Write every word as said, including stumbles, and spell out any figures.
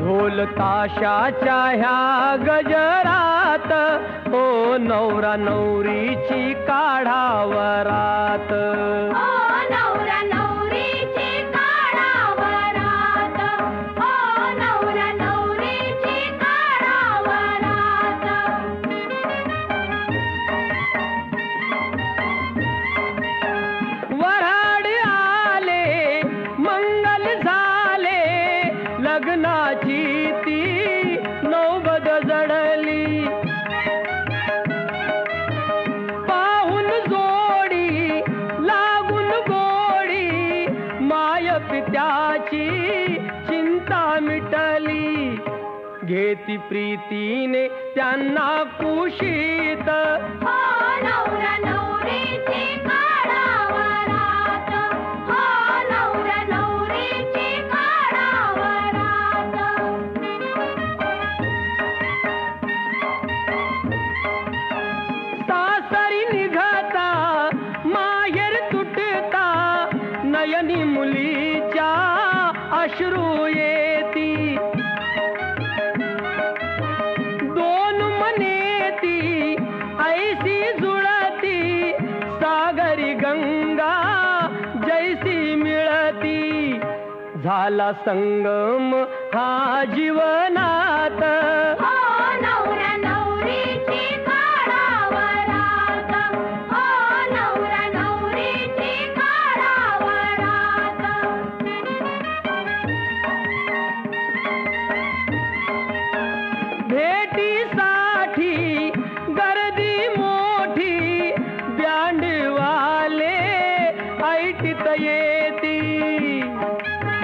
ढोल ताशाच्या ह्या गजरात ओ नवरा नवरीची काढावरात. ओ नवरा नवरीची काढावरात. ओ नवरा नवरीची काढावरात. वऱ्हाड आले मंगल झाले लग्नाची ती नौबत जडली. पाहून जोडी लागून गोडी माय पित्याची चिंता मिटली. घेती प्रीतीने त्यांना कुशीत. ओ नवरा नवरीची काढावरात. ओ नवरा नवरीची काढावरात. सासरी निघता माहेर तुटता नयनी मुलीच्या अश्रू येती. दोन मनेती ऐसी जुळती सागरी गंगा जैसी मिळती. झाला संगम हा जीवनात. ओ नवरा नवरीची काढावरात. ओ नवरा नवरीची काढावरात. भेटीसाठी गर्दी मोठी ब्यांडवाले ऐटीत येती.